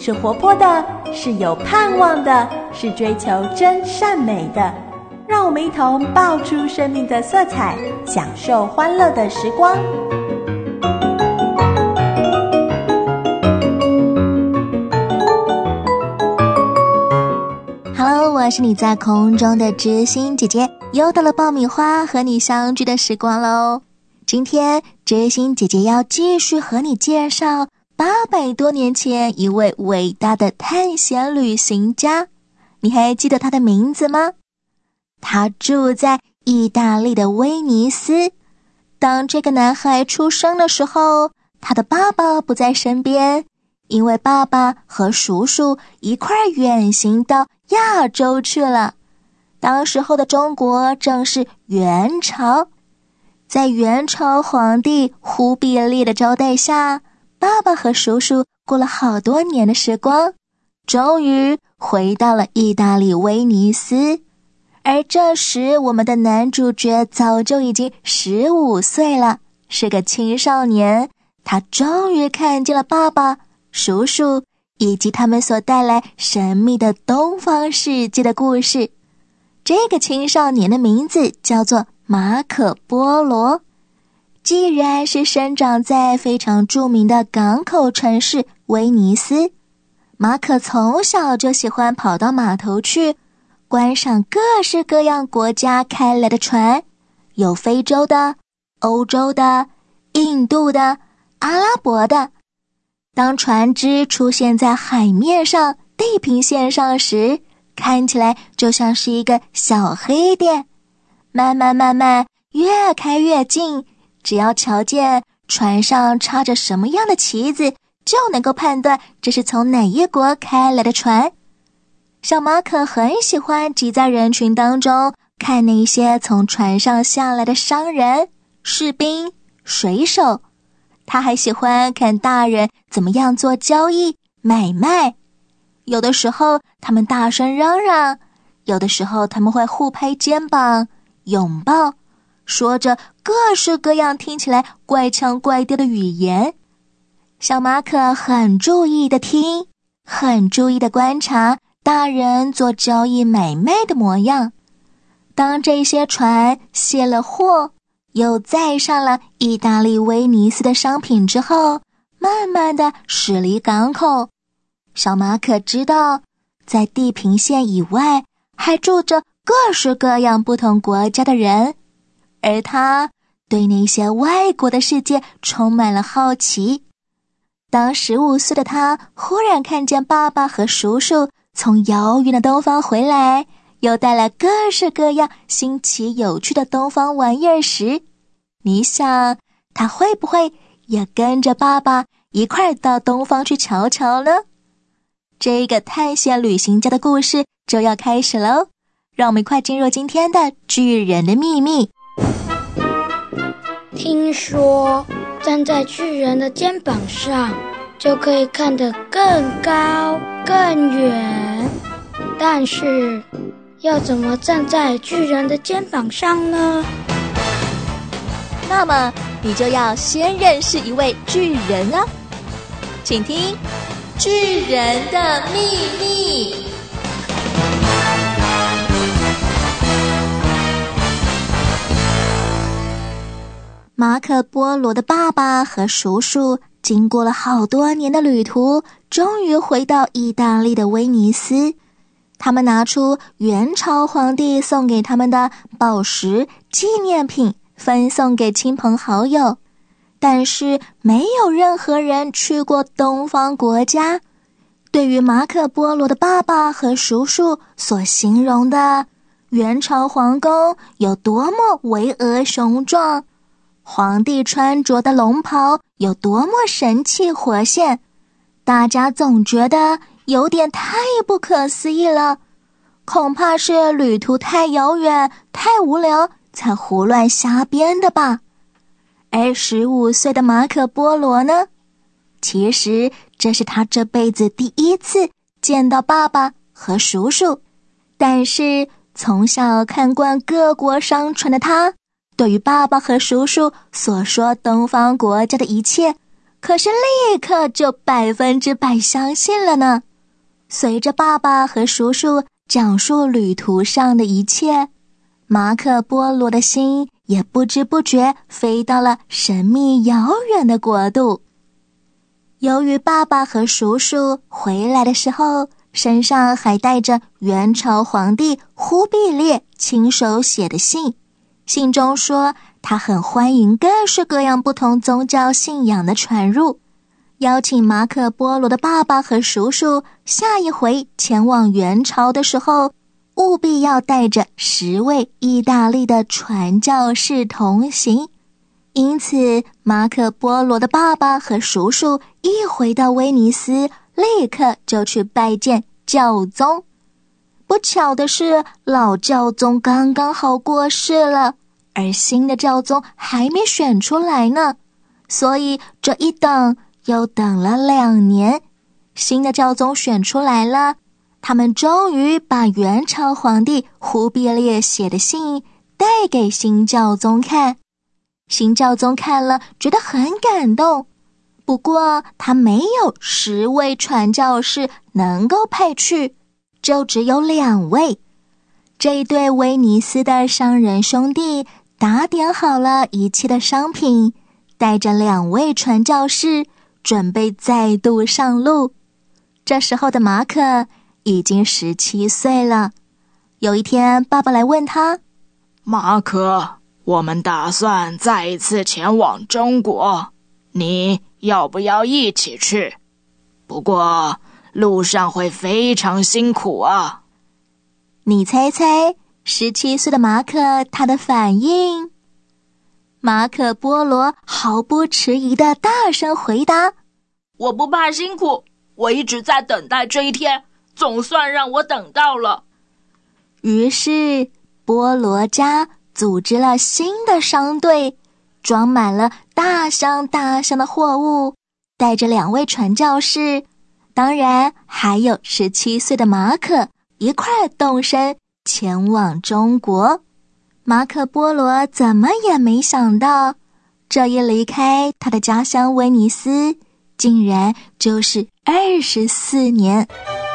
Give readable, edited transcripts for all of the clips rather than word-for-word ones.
是活泼的，是有盼望的，是追求真善美的。让我们一同爆出生命的色彩，享受欢乐的时光。 Hello， 我是你在空中的知心姐姐，又到了爆米花和你相聚的时光咯。今天知心姐姐要继续和你介绍800多年前一位伟大的探险旅行家，你还记得他的名字吗？他住在意大利的威尼斯。当这个男孩出生的时候，他的爸爸不在身边，因为爸爸和叔叔一块远行到亚洲去了。当时候的中国正是元朝，在元朝皇帝忽必烈的招待下，爸爸和叔叔过了好多年的时光，终于回到了意大利威尼斯。而这时我们的男主角早就已经15岁了，是个青少年。他终于看见了爸爸、叔叔以及他们所带来神秘的东方世界的故事。这个青少年的名字叫做马可波罗。既然是生长在非常著名的港口城市威尼斯，马可从小就喜欢跑到码头去观赏各式各样国家开来的船，有非洲的、欧洲的、印度的、阿拉伯的。当船只出现在海面上地平线上时，看起来就像是一个小黑点，慢慢越开越近，只要瞧见船上插着什么样的旗子，就能够判断这是从哪一国开来的船。小马可很喜欢挤在人群当中，看那些从船上下来的商人、士兵、水手。他还喜欢看大人怎么样做交易、买卖。有的时候他们大声嚷嚷，有的时候他们会互拍肩膀、拥抱，说着各式各样听起来怪腔怪调的语言。小马可很注意地听，很注意地观察大人做交易买卖的模样。当这些船卸了货，又载上了意大利威尼斯的商品之后，慢慢地驶离港口。小马可知道，在地平线以外还住着各式各样不同国家的人，而他对那些外国的世界充满了好奇。当15岁的他忽然看见爸爸和叔叔从遥远的东方回来，又带来各式各样新奇有趣的东方玩意儿时，你想他会不会也跟着爸爸一块到东方去瞧瞧呢？这个探险旅行家的故事就要开始喽，让我们一块进入今天的巨人的秘密。 听说站在巨人的肩膀上就可以看得更高更远，但是要怎么站在巨人的肩膀上呢？ 那么你就要先认识一位巨人啊，请听巨人的秘密。马可波罗的爸爸和叔叔经过了好多年的旅途，终于回到意大利的威尼斯。他们拿出元朝皇帝送给他们的宝石纪念品，分送给亲朋好友。但是没有任何人去过东方国家。对于马可波罗的爸爸和叔叔所形容的元朝皇宫有多么巍峨雄壮，皇帝穿着的龙袍有多么神气活现，大家总觉得有点太不可思议了，恐怕是旅途太遥远、太无聊，才胡乱瞎编的吧。而15岁的马可波罗呢？其实这是他这辈子第一次见到爸爸和叔叔，但是从小看惯各国商船的他，对于爸爸和叔叔所说东方国家的一切， 可是立刻就100%相信了呢。随着爸爸和叔叔讲述旅途上的一切，马可波罗的心也不知不觉飞到了神秘遥远的国度。由于爸爸和叔叔回来的时候，身上还带着元朝皇帝忽必烈亲手写的信，信中说他很欢迎各式各样不同宗教信仰的传入，邀请马可波罗的爸爸和叔叔下一回前往元朝的时候，务必要带着10位意大利的传教士同行。因此，马可波罗的爸爸和叔叔一回到威尼斯，立刻就去拜见教宗。不巧的是，老教宗刚刚好过世了，而新的教宗还没选出来呢，所以这一等又等了2年。新的教宗选出来了，他们终于把元朝皇帝忽必烈写的信带给新教宗看。新教宗看了觉得很感动，不过他没有10位传教士能够派去，就只有2位。这一对威尼斯的商人兄弟打点好了一切的商品，带着2位传教士准备再度上路。这时候的马可已经17岁了。有一天，爸爸来问他： 马可，我们打算再一次前往中国，你要不要一起去？不过路上会非常辛苦啊。 你猜猜17岁的马可他的反应？马可波罗毫不迟疑地大声回答： 我不怕辛苦，我一直在等待这一天，总算让我等到了。 于是波罗家组织了新的商队，装满了大箱大箱的货物，带着2位传教士，当然还有17岁的马可，一块动身前往中国。马可波罗怎么也没想到，这一离开他的家乡威尼斯，竟然就是24年。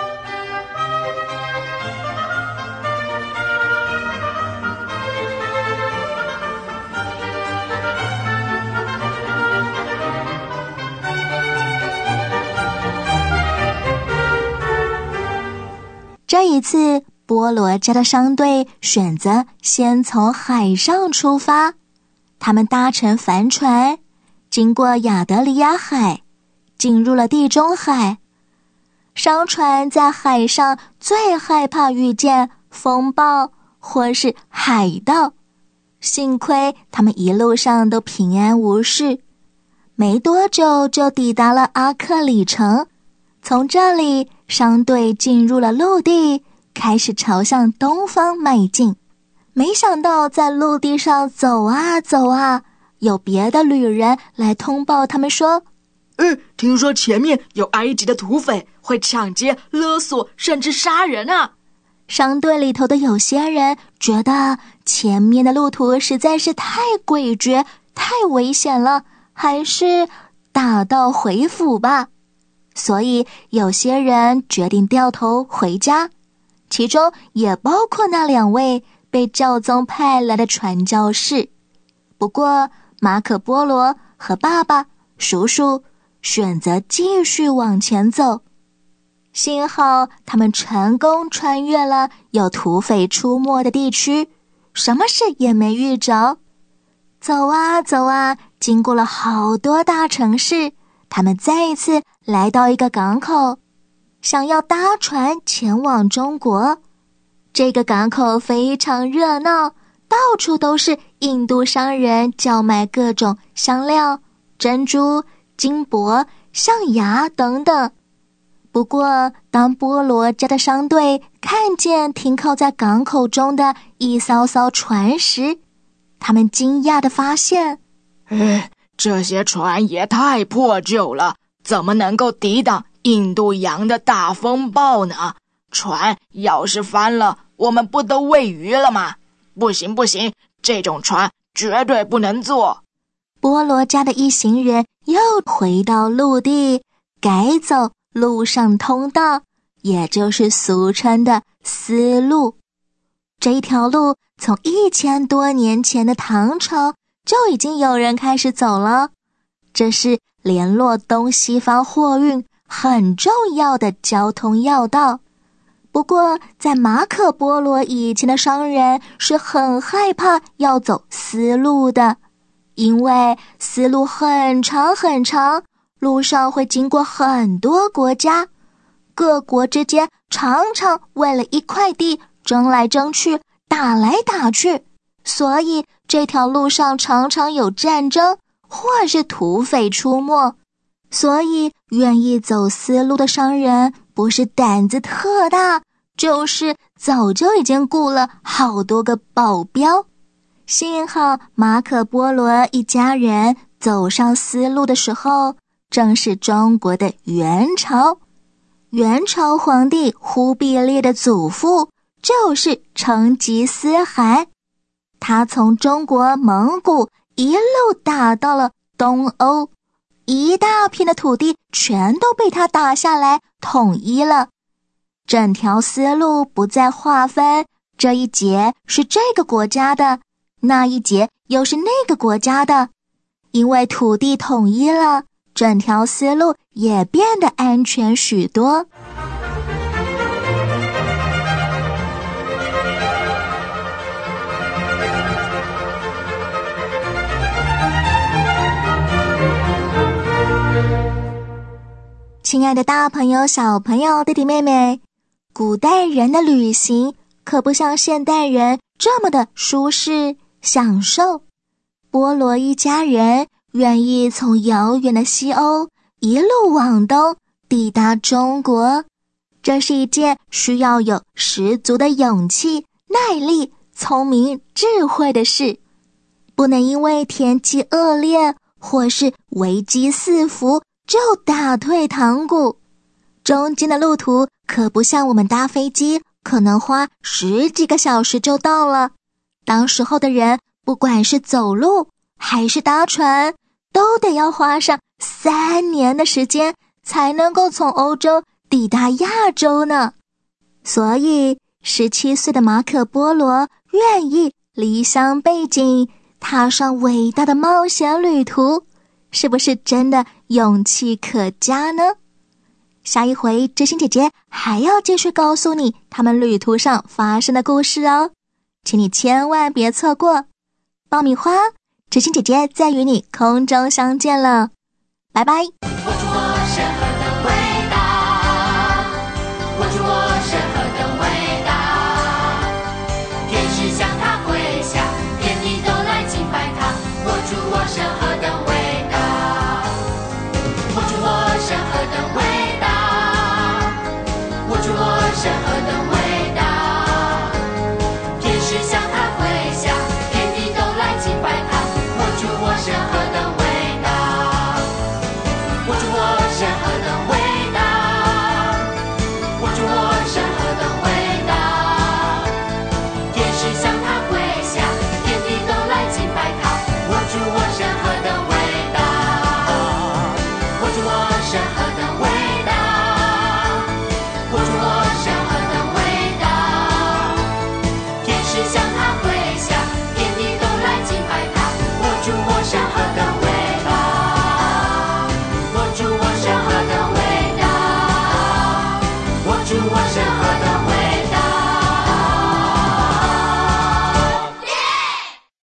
这一次，波罗家的商队选择先从海上出发，他们搭乘帆船，经过亚得里亚海，进入了地中海。商船在海上最害怕遇见风暴或是海盗，幸亏他们一路上都平安无事。没多久就抵达了阿克里城，从这里商队进入了陆地，开始朝向东方迈进。没想到在陆地上走啊走啊，有别的旅人来通报他们说， 听说前面有埃及的土匪会抢劫、勒索，甚至杀人啊！ 商队里头的有些人觉得前面的路途实在是太诡谲、太危险了，还是打道回府吧。所以有些人决定掉头回家，其中也包括那2位被教宗派来的传教士。不过马可波罗和爸爸、叔叔选择继续往前走。幸好他们成功穿越了有土匪出没的地区，什么事也没遇着。走啊走啊，经过了好多大城市，他们再一次来到一个港口，想要搭船前往中国。这个港口非常热闹，到处都是印度商人叫卖各种香料、珍珠、金箔、象牙等等。不过当波罗家的商队看见停靠在港口中的一艘艘船时，他们惊讶地发现， 这些船也太破旧了，怎么能够抵挡印度洋的大风暴呢？船要是翻了，我们不都喂鱼了吗？不行不行，这种船绝对不能坐。 波罗家的一行人又回到陆地，改走陆上通道，也就是俗称的丝路。这一条路从1000多年前的唐朝就已经有人开始走了，这是联络东西方货运很重要的交通要道。不过在马可波罗以前的商人是很害怕要走丝路的，因为丝路很长很长，路上会经过很多国家，各国之间常常为了一块地争来争去，打来打去，所以这条路上常常有战争或是土匪出没。所以愿意走丝路的商人不是胆子特大，就是早就已经雇了好多个保镖。幸好马可波罗一家人走上丝路的时候，正是中国的元朝。元朝皇帝忽必烈的祖父就是成吉思汗，他从中国蒙古一路打到了东欧，一大片的土地全都被他打下来统一了。整条丝路不再划分，这一节是这个国家的，那一节又是那个国家的。因为土地统一了，整条丝路也变得安全许多。亲爱的大朋友、小朋友、弟弟妹妹，古代人的旅行可不像现代人这么的舒适享受。波罗一家人愿意从遥远的西欧一路往东抵达中国，这是一件需要有十足的勇气、耐力、聪明、智慧的事。不能因为天气恶劣或是危机四伏就打退堂鼓。中间的路途可不像我们搭飞机，可能花10几个小时就到了。当时候的人，不管是走路还是搭船，都得要花上3年的时间才能够从欧洲抵达亚洲呢。所以17岁的马可波罗愿意离乡背井，踏上伟大的冒险旅途，是不是真的勇气可嘉呢？下一回知心姐姐还要继续告诉你他们旅途上发生的故事哦，请你千万别错过。爆米花，知心姐姐再与你空中相见了，拜拜。